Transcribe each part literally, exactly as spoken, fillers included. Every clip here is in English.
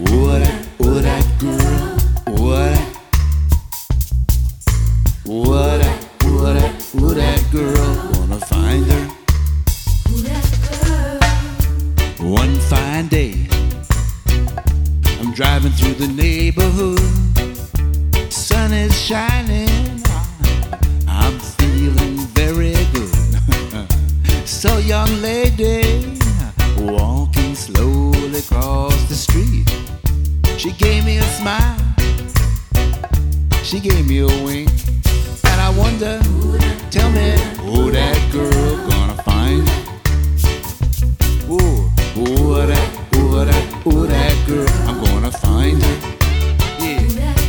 Oh, that, oh, that girl. Oh, that. Oh, that, oh, that, oh, that girl. Wanna find her. One fine day, I'm driving through the neighborhood. Sun is shining, I'm feeling very good. So young lady, walking slowly across the street. She gave me a smile, she gave me a wink. And I wonder, tell me, who that girl gonna find? Ooh. Oh, that, oh, that, oh, that girl, I'm gonna find her. Yeah.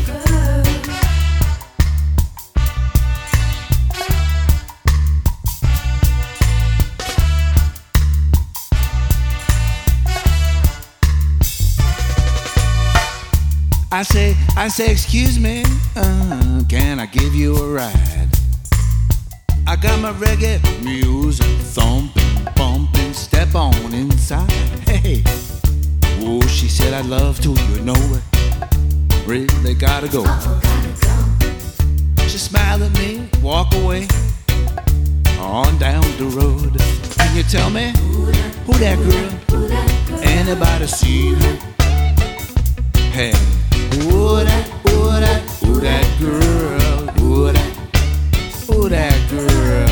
I say, I say, excuse me, uh, can I give you a ride? I got my reggae music thumping, bumping, step on inside. Hey, oh, she said I'd love to, you know it. Really gotta go. She smiled at me, walk away, on down the road. Can you tell me who that girl? Anybody seen her? Hey, who that, who that, who that girl? Who that, who that girl?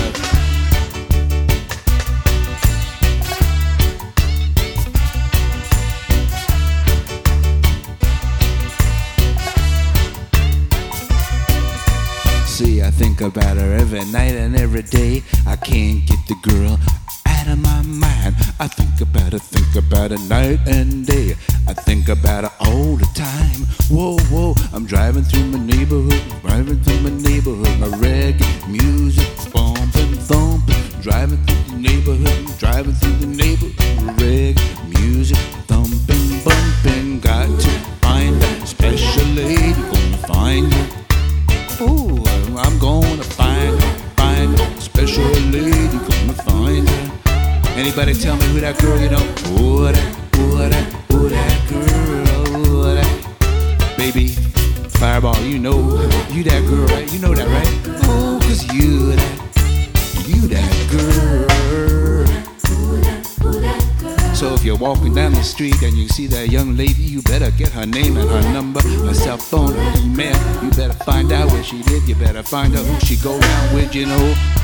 See, I think about her every night and every day. I can't get the girl out of my mind. I think about her, think about her night and day. I think about her all the time. Whoa, whoa, I'm driving through my neighborhood, driving through my neighborhood. My reggae music bumping, thumping. Driving through the neighborhood, driving through the neighborhood. Reggae music thumping, bumping. Got to find that special lady, gonna find her. Ooh, I'm gonna find her, find her, special lady, gonna find her. Anybody tell me who that girl, you know? Who that, who that, who that girl, who that? Baby, Fireball, you know, you that girl, right? You know that, right? Oh, cause you that, you that girl. So if you're walking down the street and you see that young lady, you better get her name and her number, her cell phone, her email. You better find out where she live, you better find out who she go around with, you know.